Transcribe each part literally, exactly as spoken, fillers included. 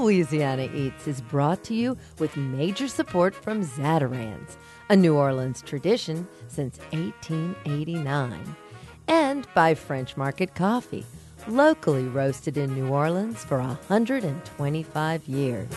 Louisiana Eats is brought to you with major support from Zatarain's, a New Orleans tradition since eighteen eighty-nine, and by French Market Coffee, locally roasted in New Orleans for one hundred twenty-five years.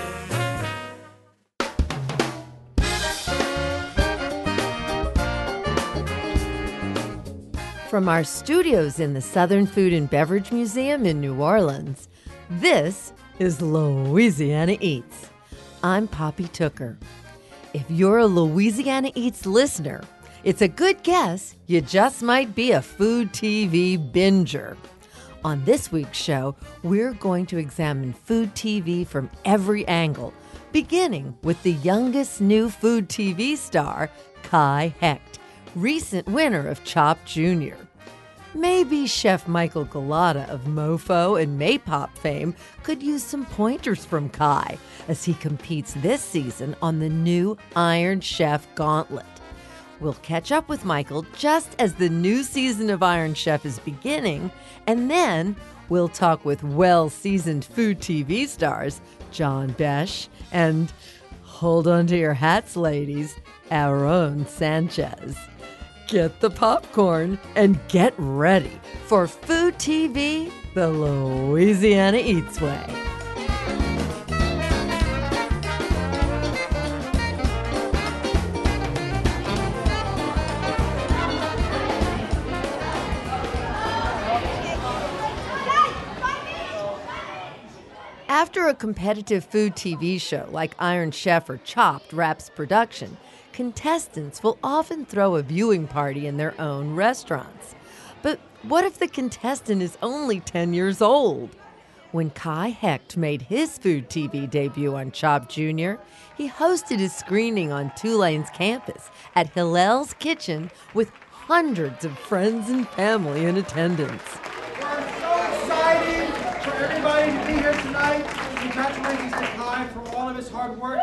From our studios in the Southern Food and Beverage Museum in New Orleans, this is Louisiana Eats. I'm Poppy Tooker. If you're a Louisiana Eats listener, it's a good guess you just might be a food T V binger. On this week's show, we're going to examine food T V from every angle, beginning with the youngest new food T V star, Kai Hecht, recent winner of Chopped Junior Maybe Chef Michael Gullotta of Mofo and Maypop fame could use some pointers from Kai as he competes this season on the new Iron Chef Gauntlet. We'll catch up with Michael just as the new season of Iron Chef is beginning, and then we'll talk with well-seasoned food T V stars John Besh and, hold on to your hats, ladies, Aaron Sanchez. Get the popcorn and get ready for Food T V the Louisiana Eats way. After a competitive food T V show like Iron Chef or Chopped wraps production, contestants will often throw a viewing party in their own restaurants. But what if the contestant is only ten years old? When Kai Hecht made his food T V debut on Chopped Junior, he hosted his screening on Tulane's campus at Hillel's Kitchen with hundreds of friends and family in attendance. We're so excited for everybody to be here tonight. Congratulations to Kai for all of his hard work.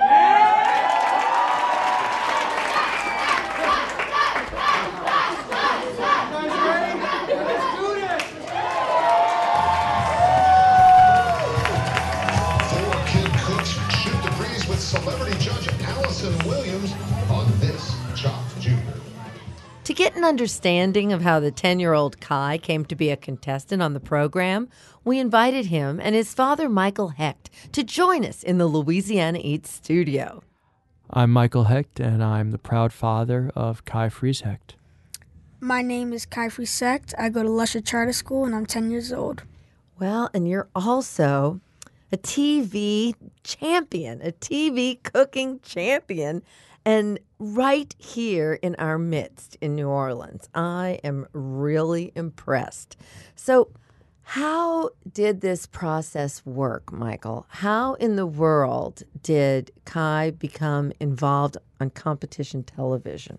Celebrity judge Allison Williams on this Chopped Junior To get an understanding of how the ten-year-old Kai came to be a contestant on the program, we invited him and his father, Michael Hecht, to join us in the Louisiana Eats studio. I'm Michael Hecht, and I'm the proud father of Kai Fries Hecht. My name is Kai Fries Hecht. I go to Lusher Charter School, and I'm ten years old. Well, and you're also a T V champion, a T V cooking champion, and right here in our midst in New Orleans. I am really impressed. So how did this process work, Michael? How in the world did Kai become involved on competition television?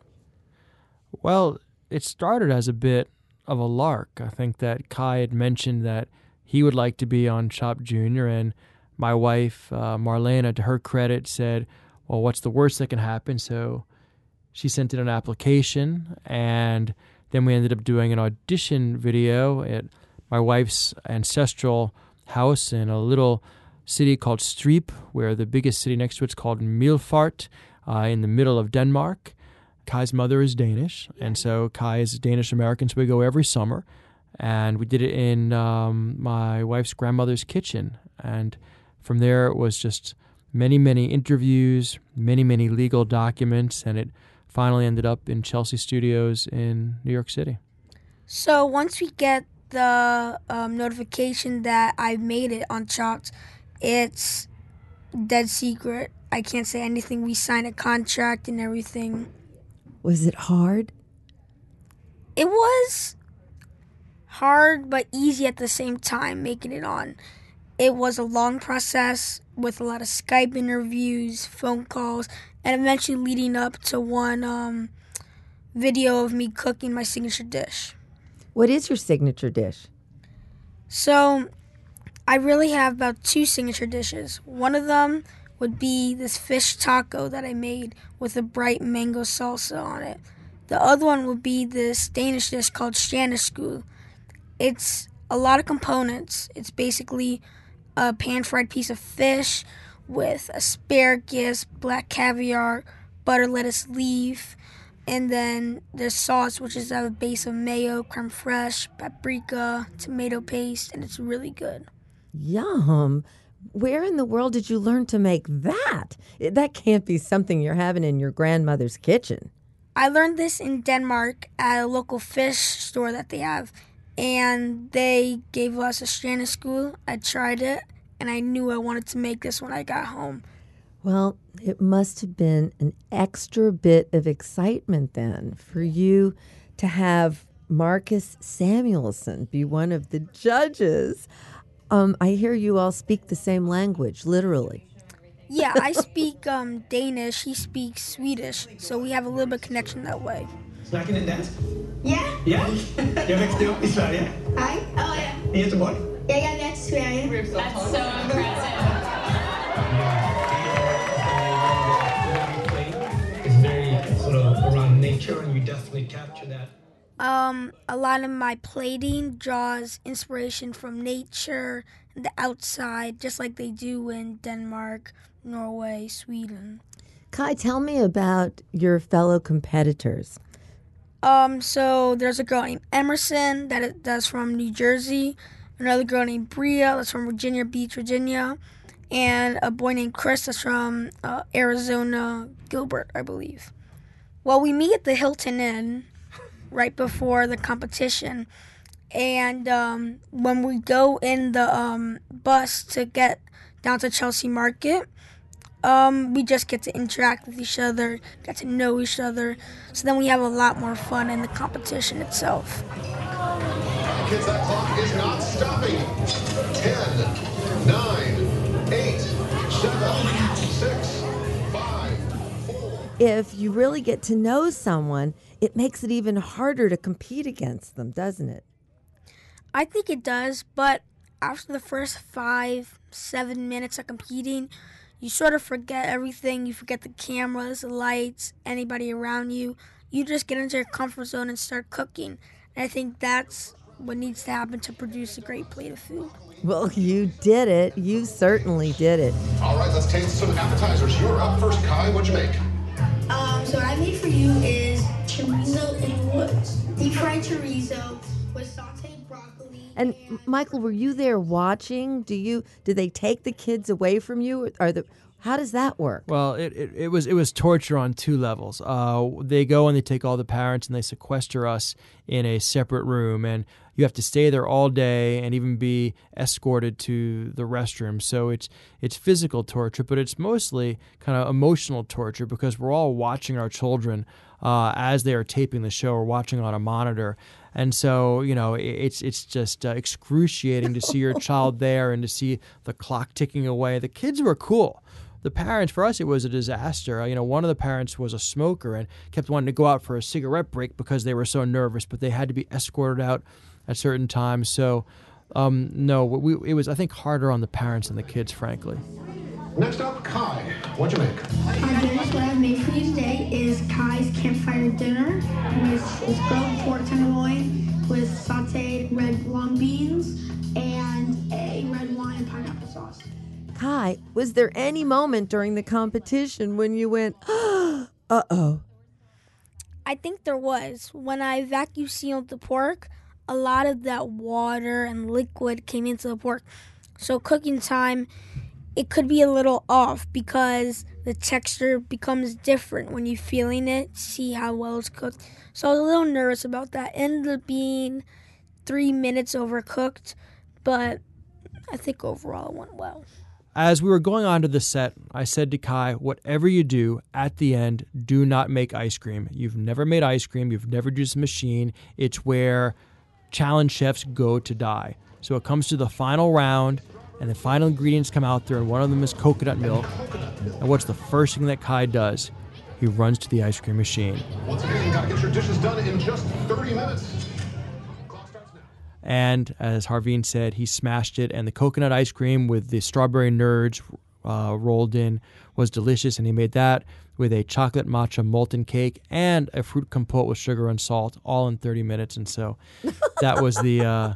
Well, it started as a bit of a lark. I think that Kai had mentioned that he would like to be on Chopped Junior, and my wife, uh, Marlena, to her credit, said, well, what's the worst that can happen? So she sent in an application, and then we ended up doing an audition video at my wife's ancestral house in a little city called Streep, where the biggest city next to it's called Middelfart, uh, in the middle of Denmark. Kai's mother is Danish, and so Kai is Danish-American, so we go every summer. And we did it in um, my wife's grandmother's kitchen. And from there, it was just many, many interviews, many, many legal documents, and it finally ended up in Chelsea Studios in New York City. So once we get the um, notification that I made it on Chopped, it's dead secret. I can't say anything. We signed a contract and everything. Was it hard? It was hard but easy at the same time, making it on. It was a long process with a lot of Skype interviews, phone calls, and eventually leading up to one um, video of me cooking my signature dish. What is your signature dish? So I really have about two signature dishes. One of them would be this fish taco that I made with a bright mango salsa on it. The other one would be this Danish dish called Stjerneskud. It's a lot of components. It's basically a pan-fried piece of fish with asparagus, black caviar, butter lettuce leaf, and then the sauce, which is a base of mayo, creme fraiche, paprika, tomato paste, and it's really good. Yum. Where in the world did you learn to make that? That can't be something you're having in your grandmother's kitchen. I learned this in Denmark at a local fish store that they have, and they gave us a strand of school. I tried it, and I knew I wanted to make this when I got home. Well, it must have been an extra bit of excitement then for you to have Marcus Samuelsson be one of the judges. Um, I hear you all speak the same language, literally. Yeah, I speak um, Danish. He speaks Swedish, so we have a little bit of connection that way. Snackar ni dansk? Ja. Ja. Jag växte upp i Sverige. Nej. Oh, ja. I Göteborg. Jag är rätt Sverige. That's so impressive. It's very sort of around nature, and you definitely capture that. Um, a lot of my plating draws inspiration from nature and the outside, just like they do in Denmark, Norway, Sweden. Kai, tell me about your fellow competitors. Um, so there's a girl named Emerson that is, that's from New Jersey, another girl named Bria that's from Virginia Beach, Virginia, and a boy named Chris that's from uh, Arizona, Gilbert, I believe. Well, we meet at the Hilton Inn right before the competition, and um, when we go in the um, bus to get down to Chelsea Market, um, we just get to interact with each other, get to know each other, so then we have a lot more fun in the competition itself. Kids, that clock is not stopping. Ten, nine, eight, seven, six, five, four. If you really get to know someone, it makes it even harder to compete against them, doesn't it? I think it does, but after the first five, seven minutes of competing, you sort of forget everything. You forget the cameras, the lights, anybody around you. You just get into your comfort zone and start cooking. And I think that's what needs to happen to produce a great plate of food. Well, you did it. You certainly did it. All right, let's taste some appetizers. You're up first, Kai. What'd you make? Um, so what I made for you is chorizo and woods. Deep fried chorizo with sauteed broccoli. And Michael, were you there watching? Do you did they take the kids away from you? Or the how does that work? Well, it, it, it was it was torture on two levels. Uh, they go and they take all the parents and they sequester us in a separate room, and you have to stay there all day and even be escorted to the restroom. So it's it's physical torture, but it's mostly kind of emotional torture because we're all watching our children uh, as they are taping the show or watching on a monitor. And so, you know, it's it's just uh, excruciating to see your child there and to see the clock ticking away. The kids were cool. The parents, for us, it was a disaster. You know, one of the parents was a smoker and kept wanting to go out for a cigarette break because they were so nervous, but they had to be escorted out at certain times. So, um, no, we, it was, I think, harder on the parents than the kids, frankly. Next up, Kai. What'd you make? Our dinners, what I've made for you today is Kai's campfire dinner. It's, it's grilled pork tenderloin with sauteed red long beans and a red wine and pineapple sauce. Kai, was there any moment during the competition when you went, uh-oh? I think there was. When I vacuum sealed the pork, a lot of that water and liquid came into the pork. So cooking time, it could be a little off because the texture becomes different when you're feeling it, see how well it's cooked. So I was a little nervous about that. Ended up being three minutes overcooked, but I think overall it went well. As we were going on to the set, I said to Kai, whatever you do, at the end, do not make ice cream. You've never made ice cream. You've never used a machine. It's where challenge chefs go to die. So it comes to the final round, and the final ingredients come out there, and one of them is coconut milk. And what's the first thing that Kai does? He runs to the ice cream machine. Once again, you gotta get your dishes done in just thirty minutes. And as Harveen said, he smashed it, and the coconut ice cream with the strawberry nerds uh, rolled in was delicious, and he made that with a chocolate matcha molten cake and a fruit compote with sugar and salt, all in thirty minutes. And so that was the uh,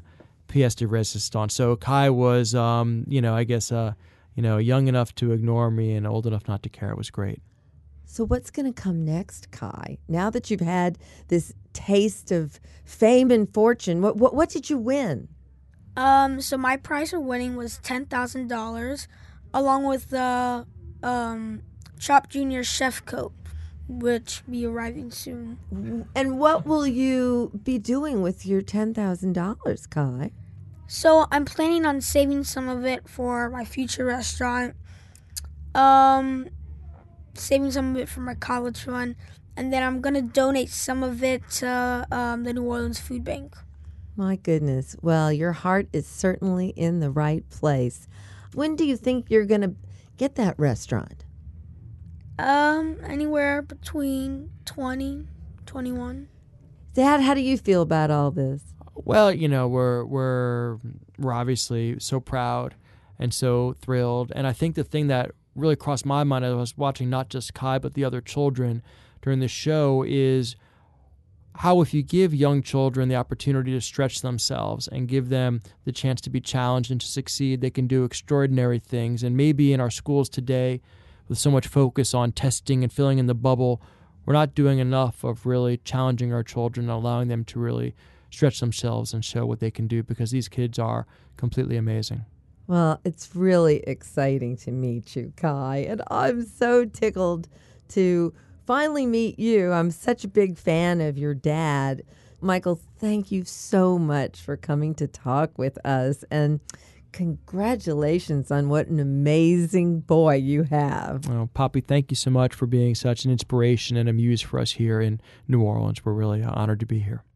pièce de résistance. So Kai was, um, you know, I guess, uh, you know, young enough to ignore me and old enough not to care. It was great. So what's going to come next, Kai? Now that you've had this taste of fame and fortune, what what, what did you win? Um, so my prize for winning was ten thousand dollars, along with the um, Chop Junior Chef Coat, which will be arriving soon. And what will you be doing with your ten thousand dollars, Kai? So I'm planning on saving some of it for my future restaurant, um, saving some of it for my college fund, and then I'm going to donate some of it to um, the New Orleans Food Bank. My goodness. Well, your heart is certainly in the right place. When do you think you're going to get that restaurant? Um, anywhere between twenty, twenty-one. Dad, how do you feel about all this? Well, you know, we're we're we're obviously so proud and so thrilled. And I think the thing that really crossed my mind as I was watching not just Kai but the other children during the show is how if you give young children the opportunity to stretch themselves and give them the chance to be challenged and to succeed, they can do extraordinary things. And maybe in our schools today, with so much focus on testing and filling in the bubble, we're not doing enough of really challenging our children and allowing them to really stretch themselves and show what they can do, because these kids are completely amazing. Well, it's really exciting to meet you, Kai, and I'm so tickled to finally meet you. I'm such a big fan of your dad. Michael, thank you so much for coming to talk with us, and congratulations on what an amazing boy you have. Well, Poppy, thank you so much for being such an inspiration and a muse for us here in New Orleans. We're really honored to be here.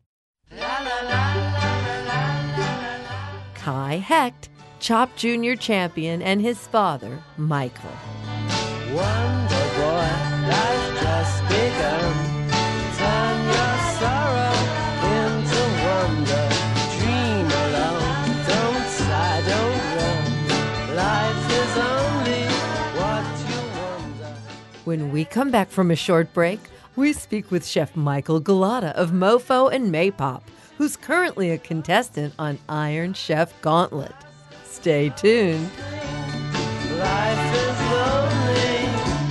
Kai Hecht, Chop Junior champion, and his father, Michael. Wonder boy, life's just begun. Turn your sorrow into wonder. Dream alone, don't sigh, don't run. Life is only what you wonder. When we come back from a short break, we speak with Chef Michael Gullotta of Mofo and Maypop, who's currently a contestant on Iron Chef Gauntlet. Stay tuned. Life is lonely.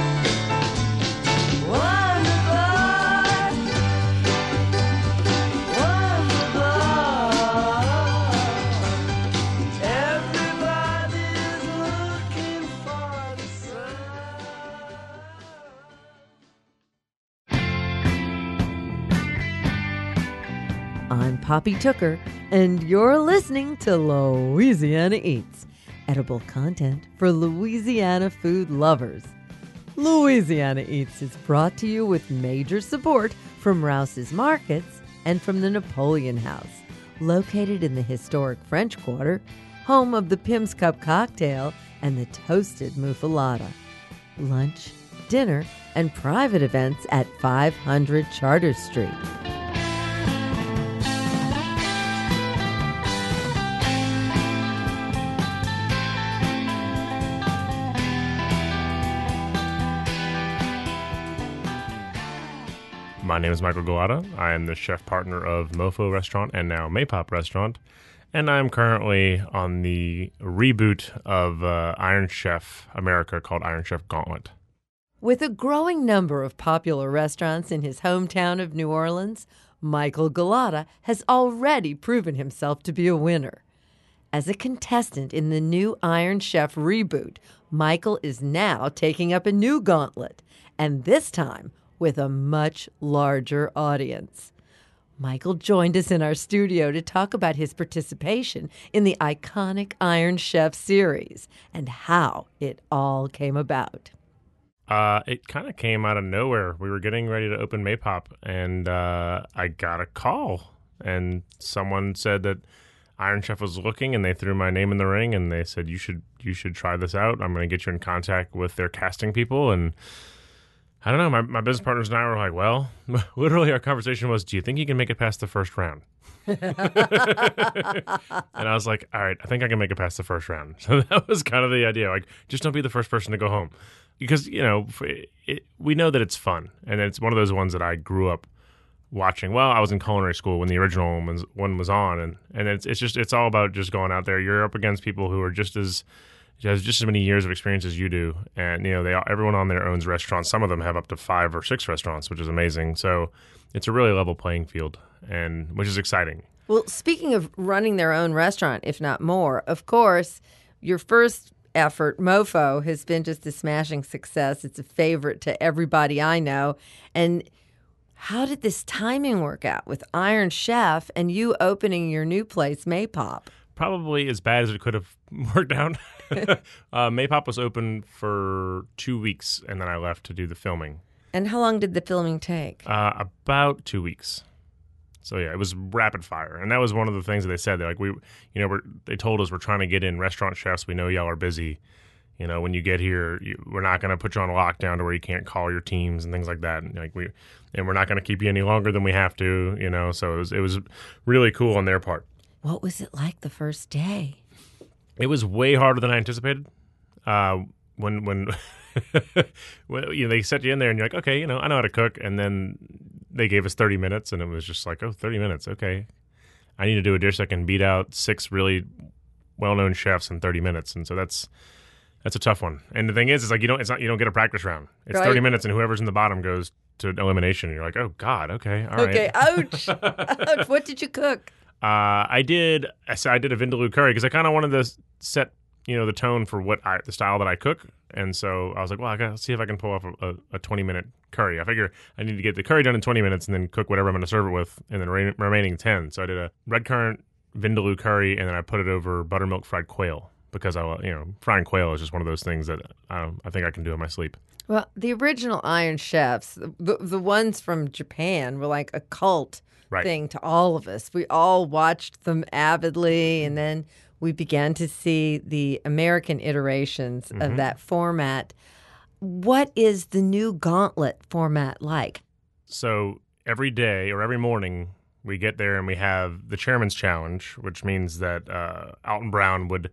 Wonderful. Wonderful. Everybody's looking for the sun. I'm Poppy Tooker, and you're listening to Louisiana Eats, edible content for Louisiana food lovers. Louisiana Eats is brought to you with major support from Rouse's Markets and from the Napoleon House, located in the historic French Quarter, home of the Pim's Cup cocktail and the toasted muffaletta. Lunch, dinner, and private events at five hundred Charter Street. My name is Michael Gullotta. I am the chef partner of Mofo Restaurant and now Maypop Restaurant, and I'm currently on the reboot of uh, Iron Chef America called Iron Chef Gauntlet. With a growing number of popular restaurants in his hometown of New Orleans, Michael Gullotta has already proven himself to be a winner. As a contestant in the new Iron Chef reboot, Michael is now taking up a new gauntlet, and this time with a much larger audience. Michael joined us in our studio to talk about his participation in the iconic Iron Chef series and how it all came about. Uh, it kind of came out of nowhere. We were getting ready to open Maypop, and uh, I got a call, and someone said that Iron Chef was looking, and they threw my name in the ring, and they said, you should you should try this out. I'm going to get you in contact with their casting people, and I don't know, my, my business partners and I were like, well, literally our conversation was, do you think you can make it past the first round? And I was like, all right, I think I can make it past the first round. So that was kind of the idea. Like, just don't be the first person to go home. Because, you know, it, it, we know that it's fun. And it's one of those ones that I grew up watching. Well, I was in culinary school when the original one was, one was on, and, and it's it's just it's all about just going out there. You're up against people who are just as has just as many years of experience as you do, and you know they all, everyone on there owns restaurants. Some of them have up to five or six restaurants, which is amazing. So it's a really level playing field, and which is exciting. Well, speaking of running their own restaurant, if not more, of course, your first effort, Mofo, has been just a smashing success. It's a favorite to everybody I know. And how did this timing work out with Iron Chef and you opening your new place, Maypop? Probably as bad as it could have worked out. uh, Maypop was open for two weeks, and then I left to do the filming. And how long did the filming take? Uh, about two weeks. So yeah, it was rapid fire, and that was one of the things that they said. They're like, we, you know, we're, they told us we're trying to get in restaurant chefs. We know y'all are busy. You know, when you get here, you, we're not going to put you on lockdown to where you can't call your teams and things like that. And like we, and we're not going to keep you any longer than we have to. You know, so it was, it was really cool on their part. What was it like the first day? It was way harder than I anticipated. Uh, when when, when you know, they set you in there and you're like, okay, you know, I know how to cook, and then they gave us thirty minutes, and it was just like, oh, thirty minutes, okay. I need to do a dish that can beat out six really well-known chefs in thirty minutes, and so that's that's a tough one. And the thing is, it's like you don't it's not you don't get a practice round. It's right. thirty minutes, and whoever's in the bottom goes to elimination. And you're like, oh God, okay, all okay, right. ouch, ouch. What did you cook? Uh, I did. I I did a vindaloo curry because I kind of wanted to set, you know, the tone for what I, the style that I cook, and so I was like, well, I gotta see if I can pull off a, a, a twenty minute curry. I figure I need to get the curry done in twenty minutes and then cook whatever I'm going to serve it with in the re- remaining ten. So I did a red currant vindaloo curry, and then I put it over buttermilk fried quail because I, you know, frying quail is just one of those things that I, I think I can do in my sleep. Well, the original Iron Chefs, the the ones from Japan, were like a cult. Right. Thing to all of us. We all watched them avidly, and then we began to see the American iterations mm-hmm. of that format. What is the new Gauntlet format like? So every day or every morning we get there and we have the Chairman's Challenge, which means that uh, Alton Brown would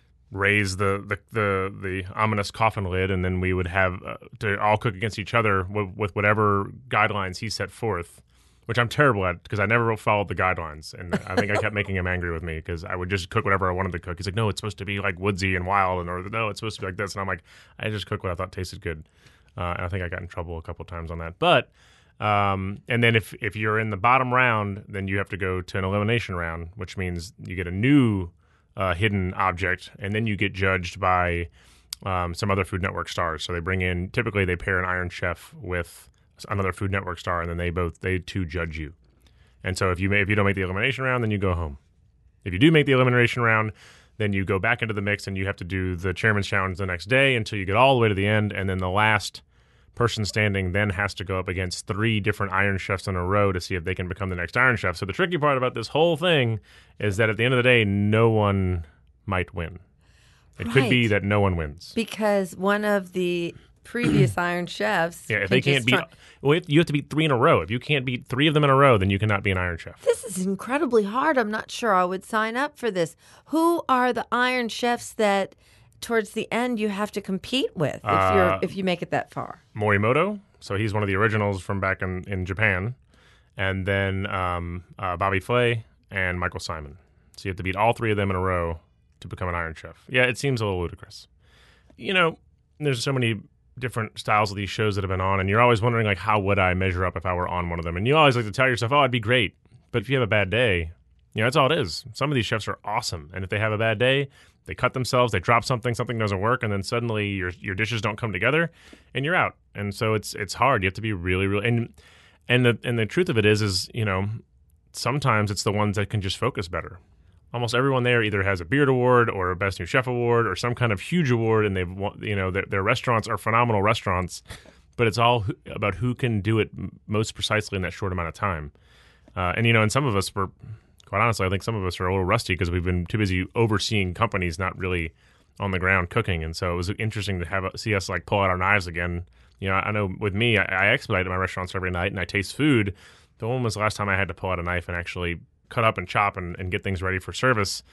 raise the, the, the, the ominous coffin lid, and then we would have uh, to all cook against each other with, with whatever guidelines he set forth. Which I'm terrible at because I never followed the guidelines. And I think I kept making him angry with me because I would just cook whatever I wanted to cook. He's like, no, it's supposed to be like woodsy and wild. And or no, it's supposed to be like this. And I'm like, I just cook what I thought tasted good. Uh, and I think I got in trouble a couple of times on that. But, um, and then if, if you're in the bottom round, then you have to go to an elimination round, which means you get a new uh, hidden object. And then you get judged by um, some other Food Network stars. So they bring in, typically they pair an Iron Chef with another Food Network star, and then they both they too judge you. And so if you may, if you don't make the elimination round, then you go home. If you do make the elimination round, then you go back into the mix, and you have to do the Chairman's Challenge the next day until you get all the way to the end, and then the last person standing then has to go up against three different Iron Chefs in a row to see if they can become the next Iron Chef. So the tricky part about this whole thing is that at the end of the day, no one might win. It right. could be that no one wins because one of the previous Iron Chefs. Yeah, if can they can't beat, try- well, you have to beat three in a row. If you can't beat three of them in a row, then you cannot be an Iron Chef. This is incredibly hard. I'm not sure I would sign up for this. Who are the Iron Chefs that, towards the end, you have to compete with if uh, you're if you make it that far? Morimoto, so he's one of the originals from back in, in Japan, and then um, uh, Bobby Flay and Michael Simon. So you have to beat all three of them in a row to become an Iron Chef. Yeah, it seems a little ludicrous. You know, there's so many different styles of these shows that have been on, and you're always wondering, like, how would I measure up if I were on one of them? And you always like to tell yourself, oh, I'd be great. But if you have a bad day, you know, that's all it is. Some of these chefs are awesome, and if they have a bad day, they cut themselves, they drop something, something doesn't work, and then suddenly your your dishes don't come together, and you're out. And so it's it's hard. You have to be really, really, and and the and the truth of it is, is you know, sometimes it's the ones that can just focus better. Almost everyone there either has a Beard Award or a Best New Chef Award or some kind of huge award, and they've, you know, their, their restaurants are phenomenal restaurants, but it's all who, about who can do it most precisely in that short amount of time. Uh, and, you know, and some of us were, quite honestly, I think some of us are a little rusty because we've been too busy overseeing companies, not really on the ground cooking. And so it was interesting to have see us like pull out our knives again. You know, I know with me, I, I expedite at my restaurants every night and I taste food. The one was the last time I had to pull out a knife and actually cut up and chop and, and get things ready for service.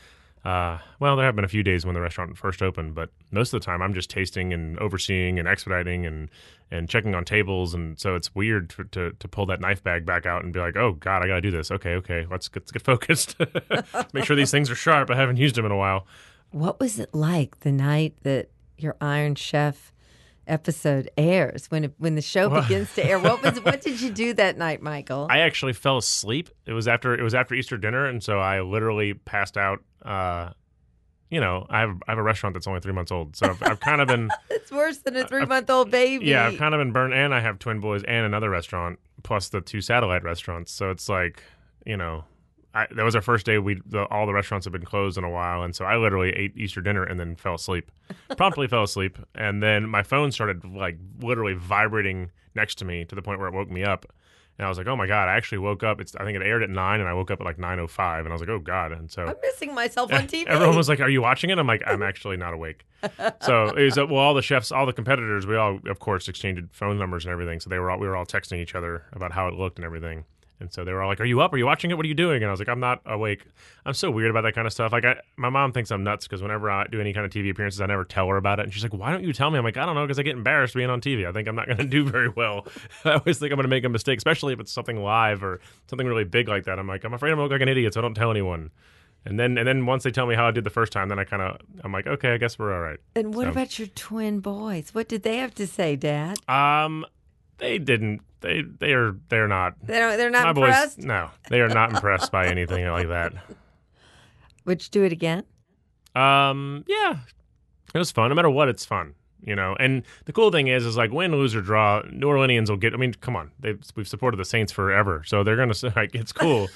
Uh, well, there have been a few days when the restaurant first opened, but most of the time I'm just tasting and overseeing and expediting and, and checking on tables. And so it's weird to, to, to pull that knife bag back out and be like, oh, God, I got to do this. Okay, okay, let's get, let's get focused. Make sure these things are sharp. I haven't used them in a while. What was it like the night that your Iron Chef episode airs, when it, when the show Well- begins to air? What was what did you do that night, Michael? I actually fell asleep. It was after it was after Easter dinner, and so I literally passed out. Uh, you know, I have I have a restaurant that's only three months old, so I've, I've kind of been It's worse than a three month old baby. yeah, I've kind of been burned. And I have twin boys and another restaurant plus the two satellite restaurants. So it's like, you know, I, that was our first day. We the, all the restaurants have been closed in a while, and so I literally ate Easter dinner and then fell asleep. Promptly fell asleep, and then my phone started like literally vibrating next to me to the point where it woke me up. And I was like, oh my God, I actually woke up. It's I think it aired at nine, and I woke up at like nine oh five, and I was like, oh God. And so I'm missing myself on T V. everyone was like, are you watching it? I'm like, I'm actually not awake. So it was, uh, well, all the chefs, all the competitors, we all, of course, exchanged phone numbers and everything. So they were all, we were all texting each other about how it looked and everything. And so they were all like, are you up? Are you watching it? What are you doing? And I was like, I'm not awake. I'm so weird about that kind of stuff. Like, I, my mom thinks I'm nuts because whenever I do any kind of T V appearances, I never tell her about it. And she's like, why don't you tell me? I'm like, I don't know, because I get embarrassed being on T V. I think I'm not going to do very well. I always think I'm going to make a mistake, especially if it's something live or something really big like that. I'm like, I'm afraid I'm going to look like an idiot, so I don't tell anyone. And then and then once they tell me how I did the first time, then I kind of, I'm like, okay, I guess we're all right. And what So- about your twin boys? What did they have to say, Dad? Um, they didn't. They they are they're not. They don't, they're not my impressed? boys. No, they are not impressed by anything like that. Would you do it again? Um, yeah, it was fun. No matter what, it's fun. You know, and the cool thing is, is like win, lose or draw, New Orleanians will get. I mean, come on, they've we've supported the Saints forever, so they're gonna say like it's cool.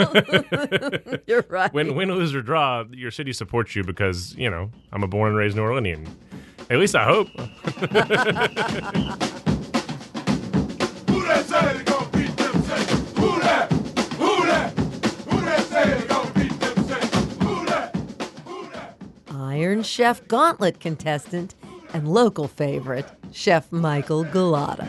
You're right. Win, win, lose or draw, your city supports you because you know I'm a born and raised New Orleanian. At least I hope. Iron Chef Gauntlet contestant and local favorite, Chef Michael Galata.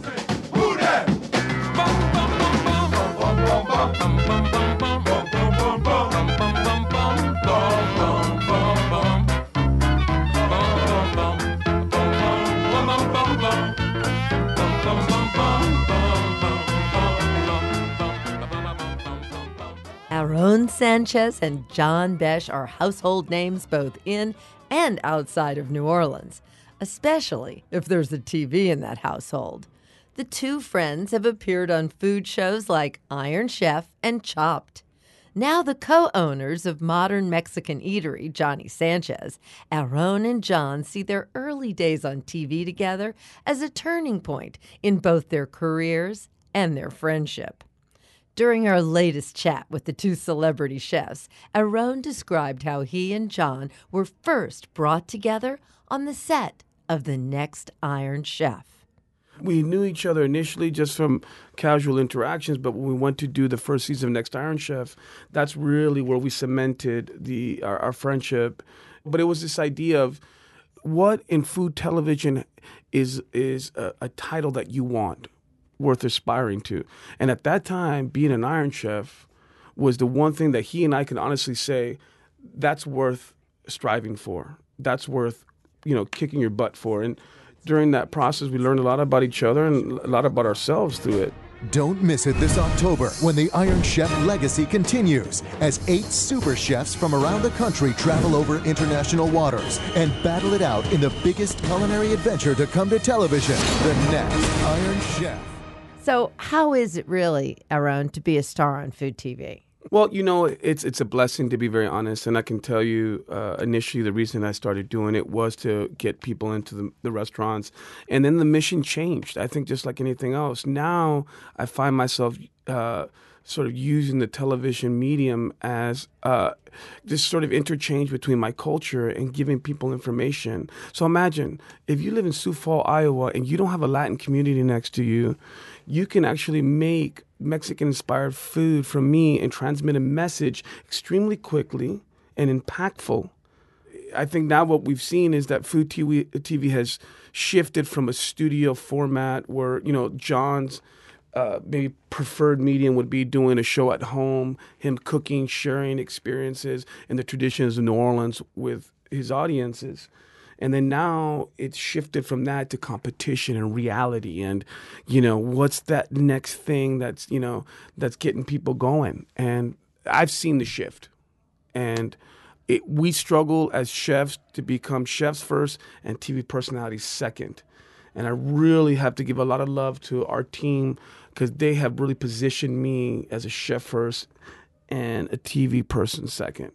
Aaron Sanchez and John Besh are household names both in and outside of New Orleans, especially if there's a T V in that household. The two friends have appeared on food shows like Iron Chef and Chopped. Now the co-owners of modern Mexican eatery, Johnny Sanchez, Aaron and John see their early days on T V together as a turning point in both their careers and their friendship. During our latest chat with the two celebrity chefs, Aaron described how he and John were first brought together on the set of The Next Iron Chef. We knew each other initially just from casual interactions, but when we went to do the first season of Next Iron Chef, that's really where we cemented the our, our friendship. But it was this idea of what in food television is is a, a title that you want, worth aspiring to. And at that time, being an Iron Chef was the one thing that he and I could honestly say, that's worth striving for. That's worth, you know, kicking your butt for. And during that process, we learned a lot about each other and a lot about ourselves through it. Don't miss it this October when the Iron Chef legacy continues as eight super chefs from around the country travel over international waters and battle it out in the biggest culinary adventure to come to television, The Next Iron Chef. So how is it really, Aaron, to be a star on Food T V? Well, you know, it's it's a blessing, to be very honest. And I can tell you, uh, initially, the reason I started doing it was to get people into the, the restaurants. And then the mission changed, I think, just like anything else. Now I find myself uh, sort of using the television medium as uh, this sort of interchange between my culture and giving people information. So imagine, if you live in Sioux Falls, Iowa, and you don't have a Latin community next to you, you can actually make Mexican-inspired food from me and transmit a message extremely quickly and impactful. I think now what we've seen is that Food T V, T V has shifted from a studio format where, you know, John's uh, maybe preferred medium would be doing a show at home, him cooking, sharing experiences and the traditions of New Orleans with his audiences. And then now it's shifted from that to competition and reality and, you know, what's that next thing that's, you know, that's getting people going. And I've seen the shift. And it, we struggle as chefs to become chefs first and T V personalities second. And I really have to give a lot of love to our team because they have really positioned me as a chef first and a T V person second.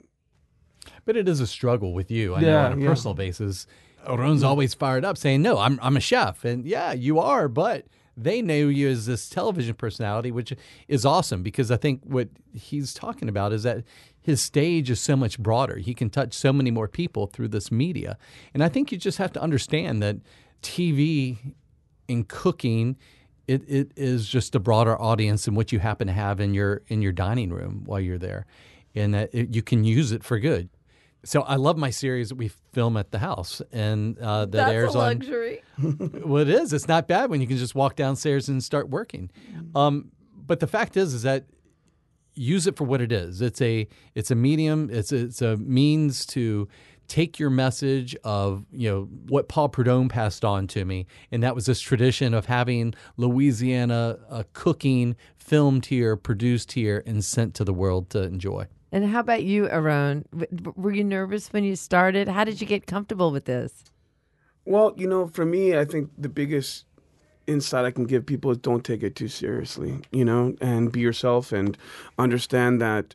But it is a struggle with you. I Yeah, know on a yeah. personal basis, Aaron's always fired up saying, no, I'm I'm a chef. And yeah, you are, but they know you as this television personality, which is awesome because I think what he's talking about is that his stage is so much broader. He can touch so many more people through this media. And I think you just have to understand that T V and cooking, it, it is just a broader audience than what you happen to have in your in your dining room while you're there. And that it, you can use it for good. So I love my series that we film at the house, and uh, that That's airs a luxury. on. Well, it is. It's not bad when you can just walk downstairs and start working. Um, but the fact is, is that use it for what it is. It's a it's a medium. It's a, it's a means to take your message of, you know, what Paul Prudhomme passed on to me, and that was this tradition of having Louisiana uh, cooking filmed here, produced here, and sent to the world to enjoy. And how about you, Aaron? W- Were you nervous when you started? How did you get comfortable with this? Well, you know, for me, I think the biggest insight I can give people is don't take it too seriously, you know, and be yourself and understand that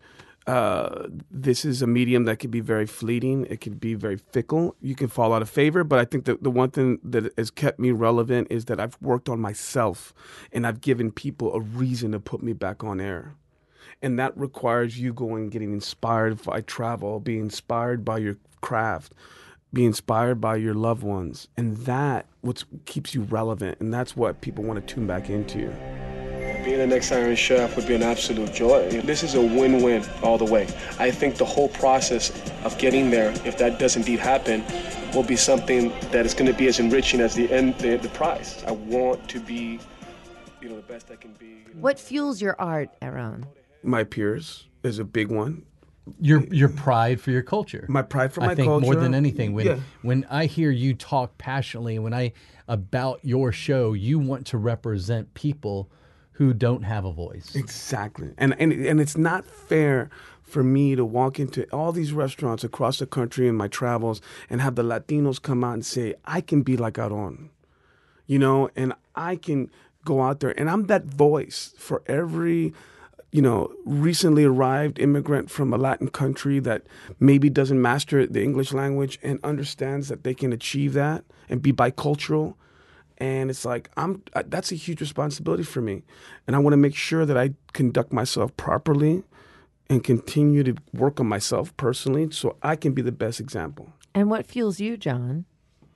uh, this is a medium that can be very fleeting. It can be very fickle. You can fall out of favor. But I think that the one thing that has kept me relevant is that I've worked on myself and I've given people a reason to put me back on air. And that requires you going, getting inspired by travel, being inspired by your craft, be inspired by your loved ones. And that what keeps you relevant. And that's what people want to tune back into. Being the next Iron Chef would be an absolute joy. This is a win-win all the way. I think the whole process of getting there, if that does indeed happen, will be something that is going to be as enriching as the end, the, the prize. I want to be, you know, the best I can be. You know. What fuels your art, Aaron? My peers is a big one. Your your pride for your culture. My pride for my I think culture. more than anything. When Yeah. when I hear you talk passionately, when I about your show, you want to represent people who don't have a voice. Exactly. And and and it's not fair for me to walk into all these restaurants across the country in my travels and have the Latinos come out and say, I can be like Aaron. You know, and I can go out there and I'm that voice for every, you know, recently arrived immigrant from a Latin country that maybe doesn't master the English language and understands that they can achieve that and be bicultural. And it's like, I'm, that's a huge responsibility for me. And I want to make sure that I conduct myself properly and continue to work on myself personally so I can be the best example. And what fuels you, John?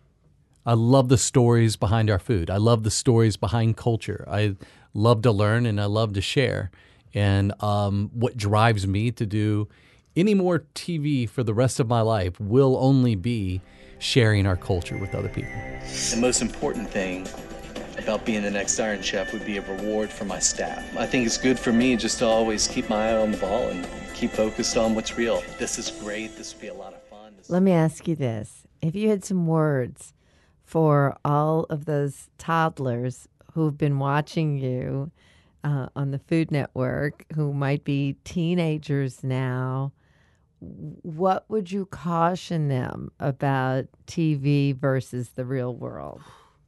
I love the stories behind our food. I love the stories behind culture. I love to learn and I love to share. And um, what drives me to do any more T V for the rest of my life will only be sharing our culture with other people. The most important thing about being the next Iron Chef would be a reward for my staff. I think it's good for me just to always keep my eye on the ball and keep focused on what's real. This is great. This would be a lot of fun. This Let me ask you this. If you had some words for all of those toddlers who've been watching you uh, on the Food Network, who might be teenagers now, what would you caution them about T V versus the real world?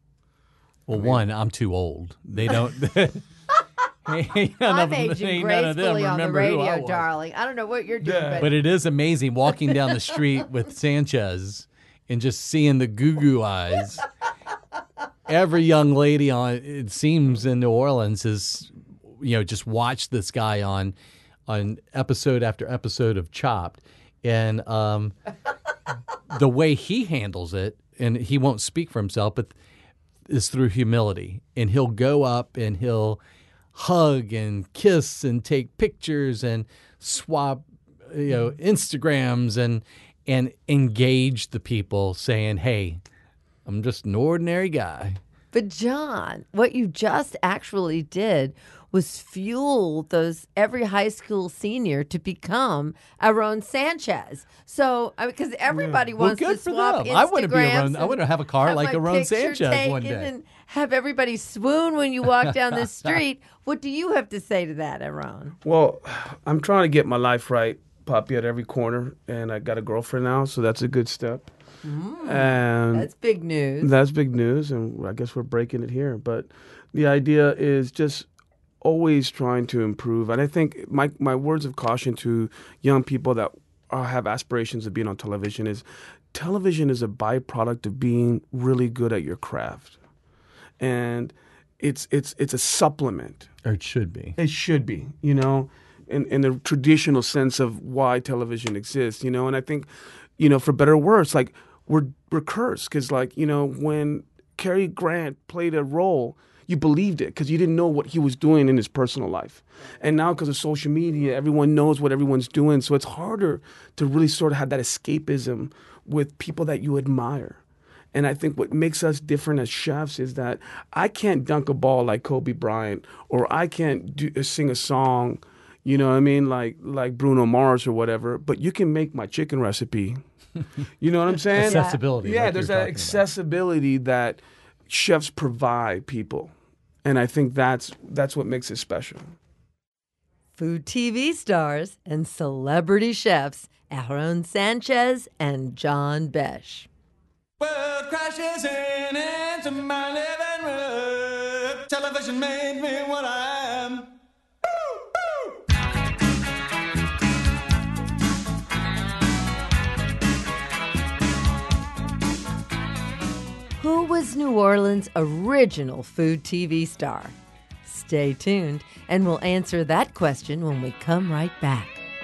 Well, I mean, one, I'm too old. They don't. I'm aging gracefully on the radio, darling. I don't know what you're doing. Yeah. But, but it is amazing walking down the street with Sanchez and just seeing the goo-goo eyes. Every young lady on, it seems, in New Orleans is, you know, just watched this guy on on episode after episode of Chopped. And um, the way he handles it, and he won't speak for himself, but is through humility. And he'll go up and he'll hug and kiss and take pictures and swap, you know, Instagrams and and engage the people saying, hey, I'm just an ordinary guy. But John, what you just actually did was fuel those every high school senior to become Aaron Sanchez. So, because everybody Well, wants good to for swap them. I want to be Instagrams Aaron. I and want to have a car have like my Aaron picture Sanchez one taken day. and have everybody swoon when you walk down the street. What do you have to say to that, Aaron? Well, I'm trying to get my life right, Poppy, at every corner, and I got a girlfriend now, so that's a good step. Mm, and that's big news. That's big news, and I guess we're breaking it here. But the idea is just always trying to improve. And I think my, my words of caution to young people that are, have aspirations of being on television is television is a byproduct of being really good at your craft. And it's it's it's a supplement. Or it should be. It should be, you know, in, in the traditional sense of why television exists, you know. And I think, you know, for better or worse, like we're, we're cursed because, like, you know, when Cary Grant played a role, you believed it because you didn't know what he was doing in his personal life. And now because of social media, everyone knows what everyone's doing. So it's harder to really sort of have that escapism with people that you admire. And I think what makes us different as chefs is that I can't dunk a ball like Kobe Bryant, or I can't do, sing a song, you know what I mean, like like Bruno Mars or whatever, but you can make my chicken recipe. You know what I'm saying? Accessibility. Yeah, like there's you're that talking accessibility that chefs provide people. And I think that's that's what makes it special. Food T V stars and celebrity chefs Aaron Sanchez and John Besh. World crashes in into my living room. Television made me what I am. Who was New Orleans' original food T V star? Stay tuned, and we'll answer that question when we come right back.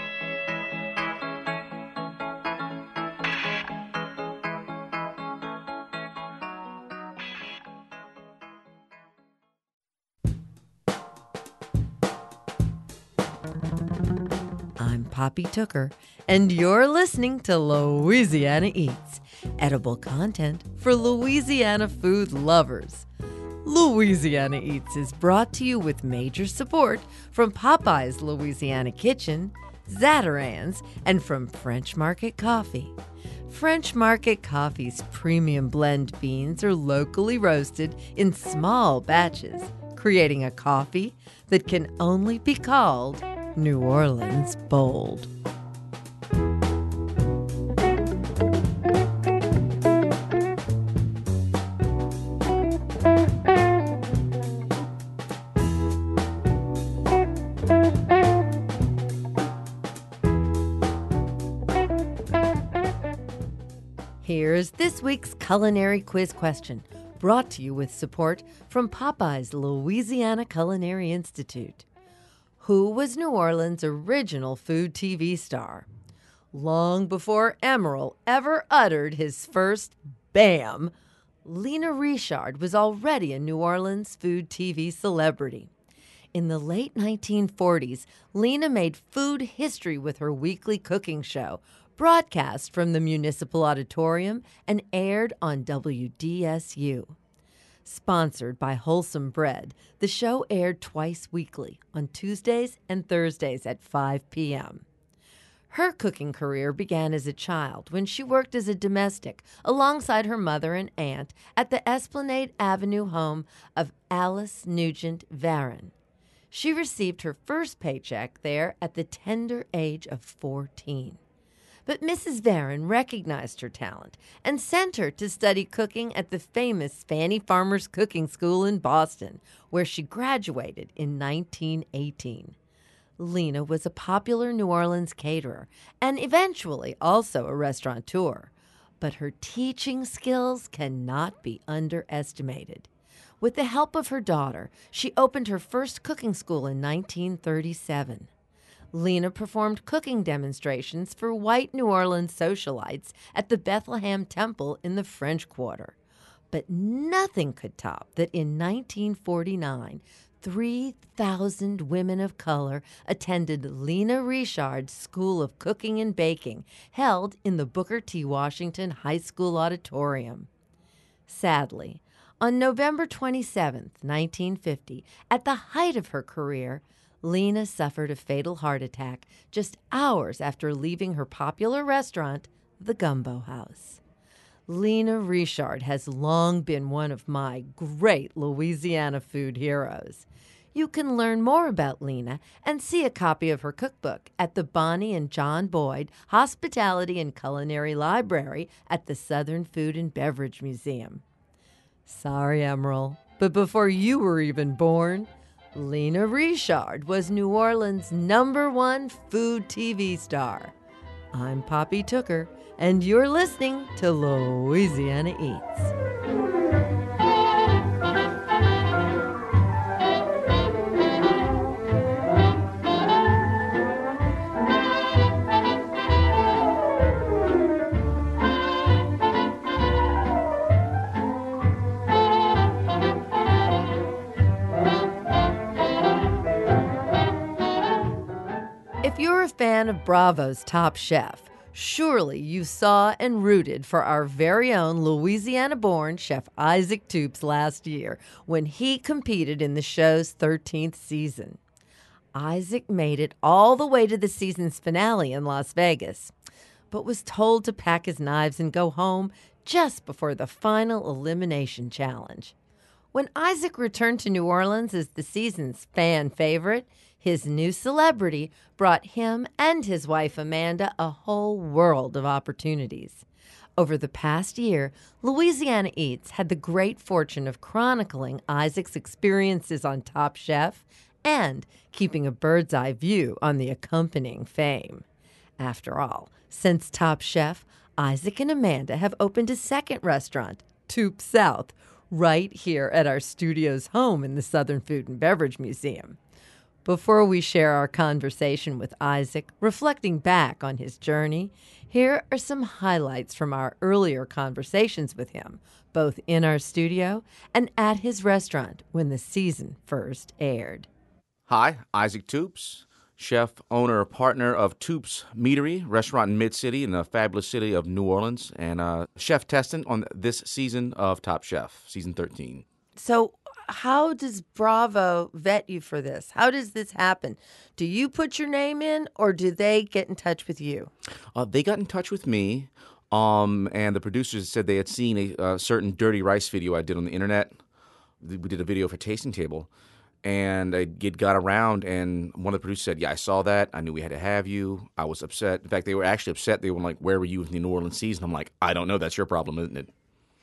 I'm Poppy Tooker, and you're listening to Louisiana Eats, edible content for Louisiana food lovers. Louisiana Eats is brought to you with major support from Popeye's Louisiana Kitchen, Zatarain's, and from French Market Coffee. French Market Coffee's premium blend beans are locally roasted in small batches, creating a coffee that can only be called New Orleans bold. Here's this week's culinary quiz question, brought to you with support from Popeye's Louisiana Culinary Institute. Who was New Orleans' original food T V star? Long before Emeril ever uttered his first BAM, Lena Richard was already a New Orleans food T V celebrity. In the late nineteen forties, Lena made food history with her weekly cooking show, broadcast from the Municipal Auditorium and aired on W D S U. Sponsored by Wholesome Bread, the show aired twice weekly on Tuesdays and Thursdays at five p.m. Her cooking career began as a child when she worked as a domestic alongside her mother and aunt at the Esplanade Avenue home of Alice Nugent Varon. She received her first paycheck there at the tender age of fourteen. But Missus Varon recognized her talent and sent her to study cooking at the famous Fanny Farmer's Cooking School in Boston, where she graduated in nineteen eighteen. Lena was a popular New Orleans caterer and eventually also a restaurateur, but her teaching skills cannot be underestimated. With the help of her daughter, she opened her first cooking school in nineteen thirty-seven. Lena performed cooking demonstrations for white New Orleans socialites at the Bethlehem Temple in the French Quarter. But nothing could top that in nineteen forty-nine, three thousand women of color attended Lena Richard's School of Cooking and Baking, held in the Booker T. Washington High School Auditorium. Sadly, On November twenty-seventh, nineteen fifty, at the height of her career, Lena suffered a fatal heart attack just hours after leaving her popular restaurant, the Gumbo House. Lena Richard has long been one of my great Louisiana food heroes. You can learn more about Lena and see a copy of her cookbook at the Bonnie and John Boyd Hospitality and Culinary Library at the Southern Food and Beverage Museum. Sorry, Emerald, but before you were even born, Lena Richard was New Orleans' number one food T V star. I'm Poppy Tooker, and you're listening to Louisiana Eats. If you're a fan of Bravo's Top Chef, surely you saw and rooted for our very own Louisiana-born Chef Isaac Toups last year when he competed in the show's thirteenth season. Isaac made it all the way to the season's finale in Las Vegas, but was told to pack his knives and go home just before the final elimination challenge. When Isaac returned to New Orleans as the season's fan favorite, his new celebrity brought him and his wife Amanda a whole world of opportunities. Over the past year, Louisiana Eats had the great fortune of chronicling Isaac's experiences on Top Chef and keeping a bird's eye view on the accompanying fame. After all, since Top Chef, Isaac and Amanda have opened a second restaurant, Toups South, right here at our studio's home in the Southern Food and Beverage Museum. Before we share our conversation with Isaac, reflecting back on his journey, here are some highlights from our earlier conversations with him, both in our studio and at his restaurant when the season first aired. Hi, Isaac Toups, chef, owner, partner of Toups Meadery, restaurant in Mid-City in the fabulous city of New Orleans, and uh, chef testing on this season of Top Chef, season thirteen. So how does Bravo vet you for this? How does this happen? Do you put your name in, or do they get in touch with you? Uh, they got in touch with me, um, and the producers said they had seen a, a certain dirty rice video I did on the internet. We did a video for Tasting Table, and it got around, and one of the producers said, yeah, I saw that. I knew we had to have you. I was upset. In fact, they were actually upset. They were like, where were you in the New Orleans season? I'm like, I don't know. That's your problem, isn't it?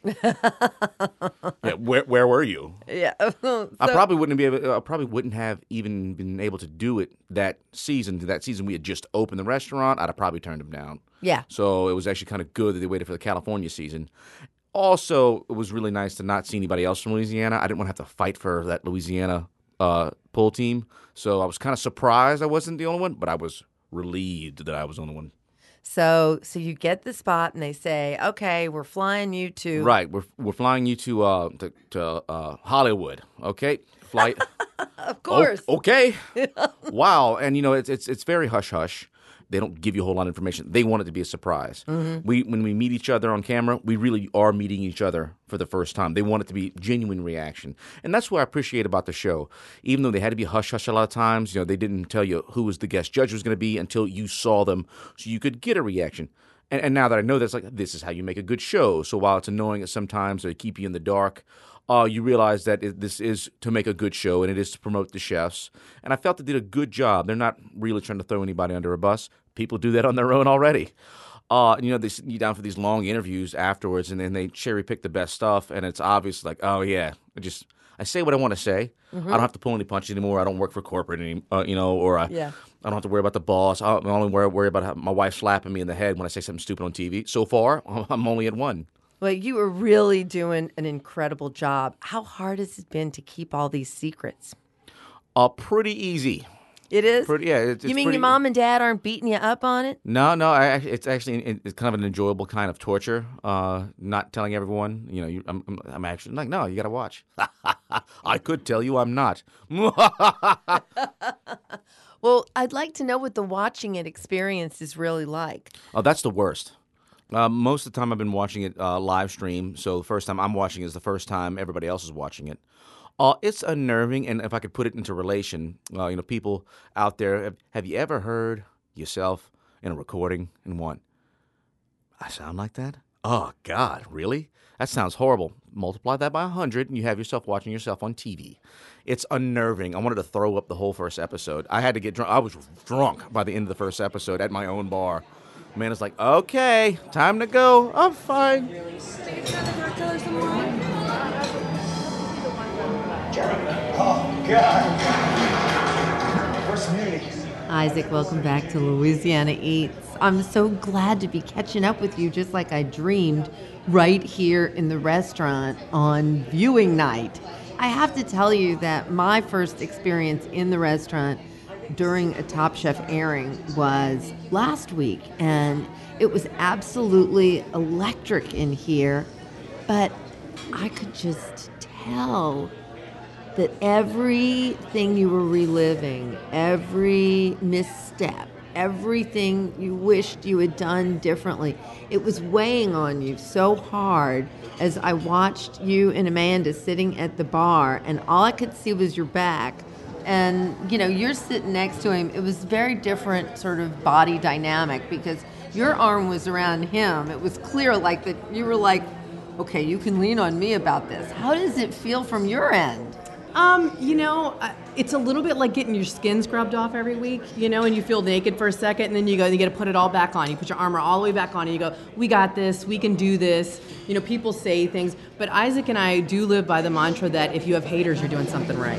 yeah, where where were you? Yeah, so, I probably wouldn't be able. I probably wouldn't have even been able to do it that season. That season we had just opened the restaurant. I'd have probably turned them down. Yeah. So it was actually kind of good that they waited for the California season. Also, it was really nice to not see anybody else from Louisiana. I didn't want to have to fight for that Louisiana uh, pull team. So I was kind of surprised I wasn't the only one, but I was relieved that I was the only one. So, so you get the spot, and they say, "Okay, we're flying you to." Right, we're we're flying you to uh to, to uh, Hollywood. Okay, flight. Of course. O- okay. Wow, and you know it's it's it's very hush hush. They don't give you a whole lot of information. They want it to be a surprise. Mm-hmm. We when we meet each other on camera, we really are meeting each other for the first time. They want it to be genuine reaction, and that's what I appreciate about the show. Even though they had to be hush hush a lot of times, you know, they didn't tell you who was the guest judge was going to be until you saw them, so you could get a reaction. And, and now that I know that, it's like this is how you make a good show. So while it's annoying that sometimes they keep you in the dark, uh, you realize that it, this is to make a good show, and it is to promote the chefs. And I felt they did a good job. They're not really trying to throw anybody under a bus. People do that on their own already. Uh, you know, they sit you down for these long interviews afterwards, and then they cherry pick the best stuff, and it's obvious like, oh yeah, I just I say what I want to say. Mm-hmm. I don't have to pull any punches anymore. I don't work for corporate anymore, uh, you know, or I, yeah. I don't have to worry about the boss. I don't only worry, worry about how my wife slapping me in the head when I say something stupid on T V. So far, I'm only at one. Well, you were really doing an incredible job. How hard has it been to keep all these secrets? Uh, pretty easy. It is? Pretty, yeah. It's, you it's mean pretty, your mom and dad aren't beating you up on it? No, no. I, it's actually it's kind of an enjoyable kind of torture. Uh, not telling everyone, you know, you, I'm, I'm, I'm actually like, no, you got to watch. I could tell you I'm not. Well, I'd like to know what the watching it experience is really like. Oh, that's the worst. Uh, most of the time I've been watching it uh, live stream, so the first time I'm watching it is the first time everybody else is watching it. Uh, it's unnerving, and if I could put it into relation, uh, you know, people out there, have, have you ever heard yourself in a recording and went, I sound like that? Oh, God, really? That sounds horrible. Multiply that by one hundred, and you have yourself watching yourself on T V. It's unnerving. I wanted to throw up the whole first episode. I had to get drunk. I was drunk by the end of the first episode at my own bar. Man is like, okay, time to go. I'm fine. Oh, God. First community. Isaac, welcome back to Louisiana Eats. I'm so glad to be catching up with you just like I dreamed right here in the restaurant on viewing night. I have to tell you that my first experience in the restaurant during a Top Chef airing was last week, and it was absolutely electric in here, but I could just tell that everything you were reliving, every misstep, everything you wished you had done differently, it was weighing on you so hard as I watched you and Amanda sitting at the bar, and all I could see was your back. And, you know, you're sitting next to him. It was very different sort of body dynamic because your arm was around him. It was clear like that you were like, okay, you can lean on me about this. How does it feel from your end? Um, you know, uh, it's a little bit like getting your skin scrubbed off every week, you know, and you feel naked for a second, and then you go, you got to put it all back on. You put your armor all the way back on, and you go, we got this, we can do this. You know, people say things, but Isaac and I do live by the mantra that if you have haters, you're doing something right.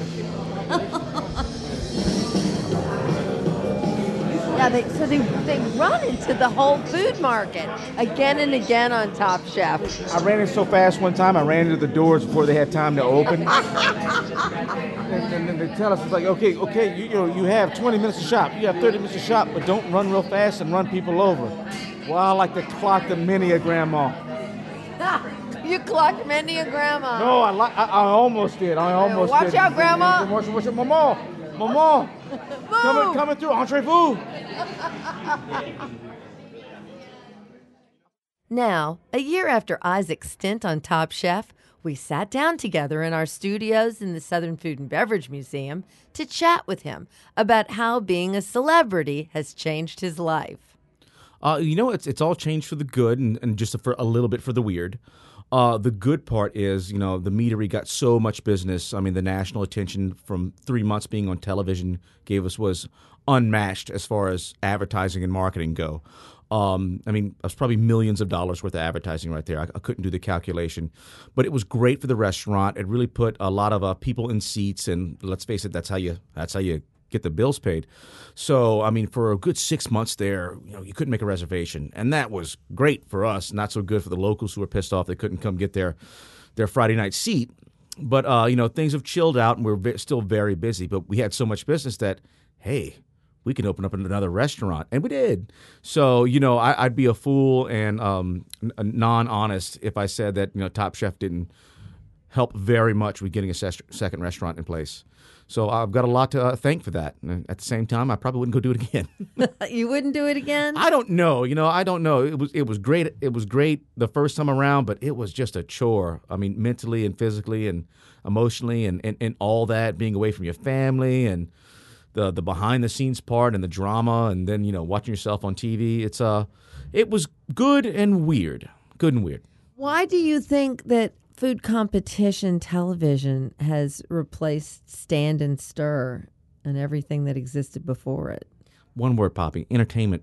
Yeah, they, so they, they run into the whole food market again and again on Top Chef. I ran in so fast one time, I ran into the doors before they had time to open. and, and then they tell us, it's like, okay, okay, you, you know, you have twenty minutes to shop, you have thirty minutes to shop, but don't run real fast and run people over. Well, I like to clock the many a grandma. You clocked many a grandma. No, I, li- I, I almost did. I almost Watch did. out, Grandma. Watch, watch out, Mama. Mama. coming, coming through. Entrez-vous. Now, a year after Isaac's stint on Top Chef, we sat down together in our studios in the Southern Food and Beverage Museum to chat with him about how being a celebrity has changed his life. Uh, you know, it's it's all changed for the good and, and just for a little bit for the weird. Uh, the good part is, you know, the meadery got so much business. I mean, the national attention from three months being on television gave us was unmatched as far as advertising and marketing go. Um, I mean, it was probably millions of dollars worth of advertising right there. I, I couldn't do the calculation, but it was great for the restaurant. It really put a lot of uh, people in seats, and let's face it, that's how you that's how you get the bills paid. So, I mean, for a good six months there, you know, you couldn't make a reservation, and that was great for us. Not so good for the locals who were pissed off they couldn't come get their their Friday night seat. But uh, you know, things have chilled out, and we're v- still very busy. But we had so much business that, hey, we can open up another restaurant, and we did. So, you know, I, I'd be a fool and um, n- non-honest if I said that, you know, Top Chef didn't help very much with getting a ses- second restaurant in place. So I've got a lot to uh, thank for that. And at the same time, I probably wouldn't go do it again. You wouldn't do it again? I don't know. You know, I don't know. It was it was great. It was great the first time around, but it was just a chore. I mean, mentally and physically and emotionally and, and, and all that, being away from your family and the the behind the scenes part and the drama, and then, you know, watching yourself on T V. It's uh, it was good and weird. Good and weird. Why do you think that food competition television has replaced Stand and Stir and everything that existed before it? One word, Poppy, entertainment.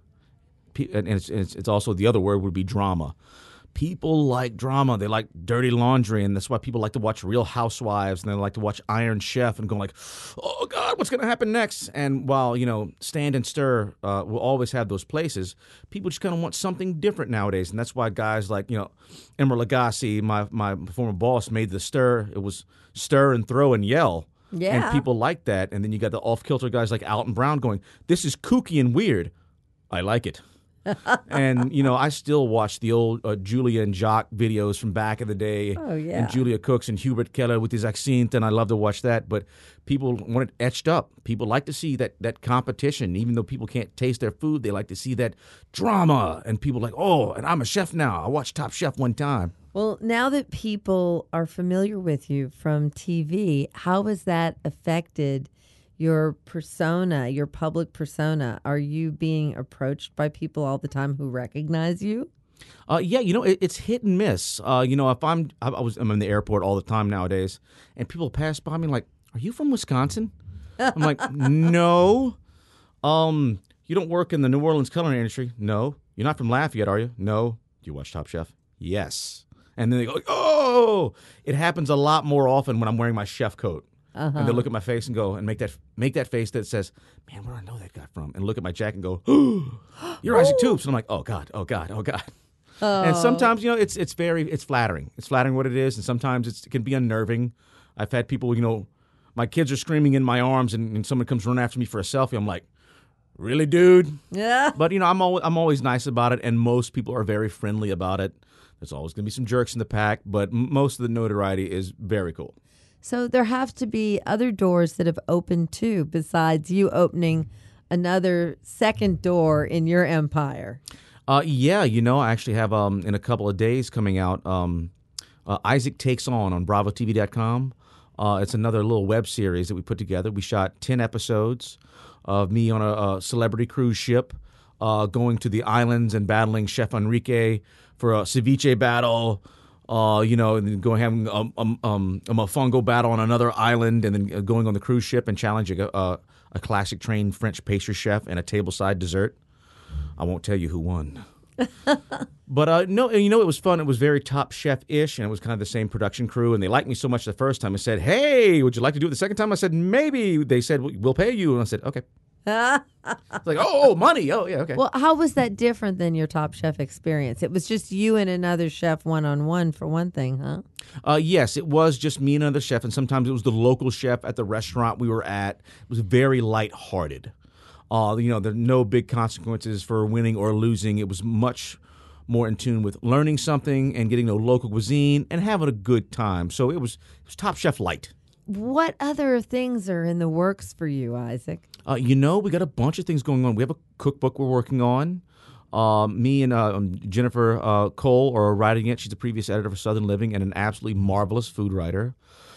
And it's, it's, it's also, the other word would be drama. People like drama. They like dirty laundry, and that's why people like to watch Real Housewives, and they like to watch Iron Chef and go like, oh, God, what's going to happen next? And while, you know, Stand and Stir uh, will always have those places, people just kind of want something different nowadays, and that's why guys like, you know, Emeril Lagasse, my, my former boss, made the Stir. It was stir and throw and yell. Yeah. And people like that, and then you got the off-kilter guys like Alton Brown going, this is kooky and weird. I like it. And, you know, I still watch the old uh, Julia and Jacques videos from back in the day. Oh, yeah. And Julia cooks and Hubert Keller with his accent, and I love to watch that. But people want it etched up. People like to see that that competition. Even though people can't taste their food, they like to see that drama. And people like, oh, and I'm a chef now. I watched Top Chef one time. Well, now that people are familiar with you from T V, how has that affected your persona, your public persona? Are you being approached by people all the time who recognize you? Uh, yeah, you know, it, it's hit and miss. Uh, you know, if I'm, I, I was, I'm in the airport all the time nowadays, and people pass by me like, "Are you from Wisconsin?" I'm like, "No." Um, you don't work in the New Orleans culinary industry? No. You're not from Lafayette, are you? No. Do you watch Top Chef? Yes. And then they go, "Oh!" It happens a lot more often when I'm wearing my chef coat. Uh-huh. And they look at my face and go and make that make that face that says, "Man, where do I know that guy from?" And look at my jacket and go, "Oh, you're Isaac Toups." And I'm like, "Oh God, oh God, oh God." Oh. And sometimes, you know, it's it's very it's flattering. It's flattering what it is, and sometimes it's, it can be unnerving. I've had people, you know, my kids are screaming in my arms, and, and someone comes running after me for a selfie. I'm like, "Really, dude?" Yeah. But you know, I'm always I'm always nice about it, and most people are very friendly about it. There's always going to be some jerks in the pack, but m- most of the notoriety is very cool. So there have to be other doors that have opened too, besides you opening another second door in your empire. Uh, yeah, you know, I actually have um, in a couple of days coming out, um, uh, Isaac Takes On on Bravo T V dot com. Uh, it's another little web series that we put together. We shot ten episodes of me on a, a celebrity cruise ship uh, going to the islands and battling Chef Enrique for a ceviche battle. Uh, you know, and then going having a, a, um, a mofongo battle on another island, and then going on the cruise ship and challenging a, a, a classic trained French pastry chef and a tableside dessert. I won't tell you who won. But uh, no, you know, it was fun. It was very Top Chef-ish, and it was kind of the same production crew. And they liked me so much the first time. I said, "Hey, would you like to do it the second time?" I said, "Maybe." They said, "We'll pay you." And I said, "Okay." It's like, oh, money. Oh, yeah, okay. Well, how was that different than your Top Chef experience? It was just you and another chef one-on-one for one thing, huh? Uh, yes, it was just me and another chef, and sometimes it was the local chef at the restaurant we were at. It was very lighthearted. Uh, you know, there are no big consequences for winning or losing. It was much more in tune with learning something and getting to know local cuisine and having a good time. So it was, it was Top Chef light. What other things are in the works for you, Isaac? Uh, you know, we got a bunch of things going on. We have a cookbook we're working on. Uh, me and uh, Jennifer uh, Cole are writing it. She's the previous editor for Southern Living and an absolutely marvelous food writer.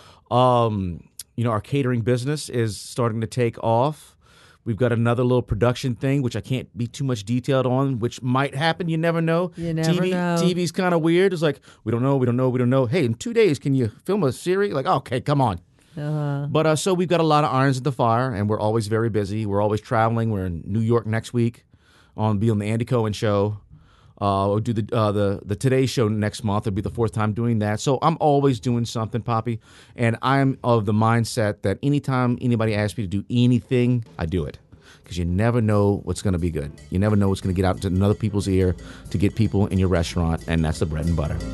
Um, you know, our catering business is starting to take off. We've got another little production thing, which I can't be too much detailed on, which might happen. You never know. You never T V, know. T V's kind of weird. It's like, we don't know, we don't know, we don't know. Hey, in two days, can you film a series? Like, okay, come on. Uh-huh. But uh, so we've got a lot of irons at the fire, and we're always very busy. We're always traveling. We're in New York next week. On be on the Andy Cohen show. Uh, we'll do the uh, the the Today Show next month. It'll be the fourth time doing that. So I'm always doing something, Poppy. And I'm of the mindset that anytime anybody asks me to do anything, I do it. Because you never know what's going to be good. You never know what's going to get out to another people's ear to get people in your restaurant, and that's the bread and butter.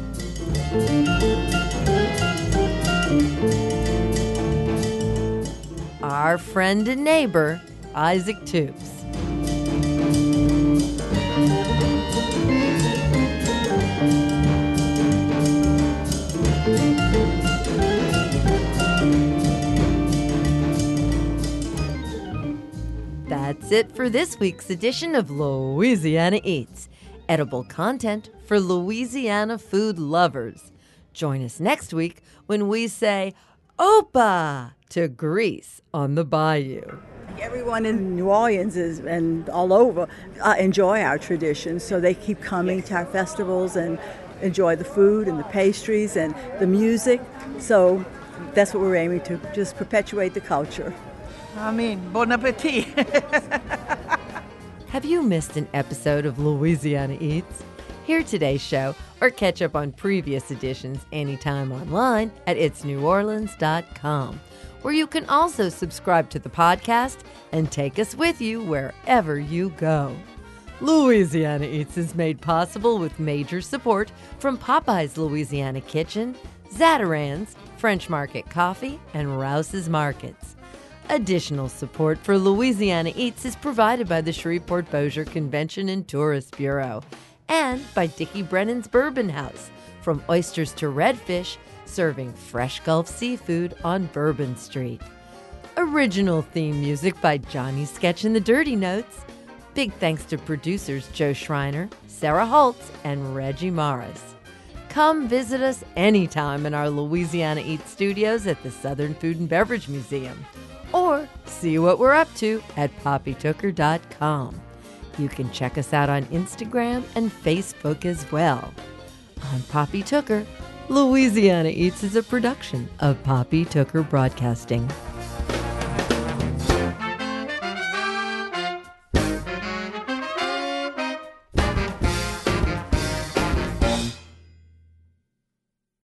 Our friend and neighbor, Isaac Toups. That's it for this week's edition of Louisiana Eats. Edible content for Louisiana food lovers. Join us next week when we say Opa to Grease on the Bayou. Everyone in New Orleans is, and all over uh, enjoy our traditions, so they keep coming to our festivals and enjoy the food and the pastries and the music. So that's what we're aiming to, just perpetuate the culture. I mean, bon appetit. Have you missed an episode of Louisiana Eats? Hear today's show or catch up on previous editions anytime online at its new orleans dot com, where you can also subscribe to the podcast and take us with you wherever you go. Louisiana Eats is made possible with major support from Popeye's Louisiana Kitchen, Zatarain's, French Market Coffee, and Rouse's Markets. Additional support for Louisiana Eats is provided by the Shreveport-Bossier Convention and Tourist Bureau and by Dickie Brennan's Bourbon House, from oysters to redfish, serving fresh Gulf seafood on Bourbon Street. Original theme music by Johnny Sketch and the Dirty Notes. Big thanks to producers Joe Schreiner, Sarah Holtz, and Reggie Morris. Come visit us anytime in our Louisiana Eats studios at the Southern Food and Beverage Museum, or see what we're up to at poppy tooker dot com. You can check us out on Instagram and Facebook as well. I'm Poppy Tooker. Louisiana Eats is a production of Poppy Tooker Broadcasting.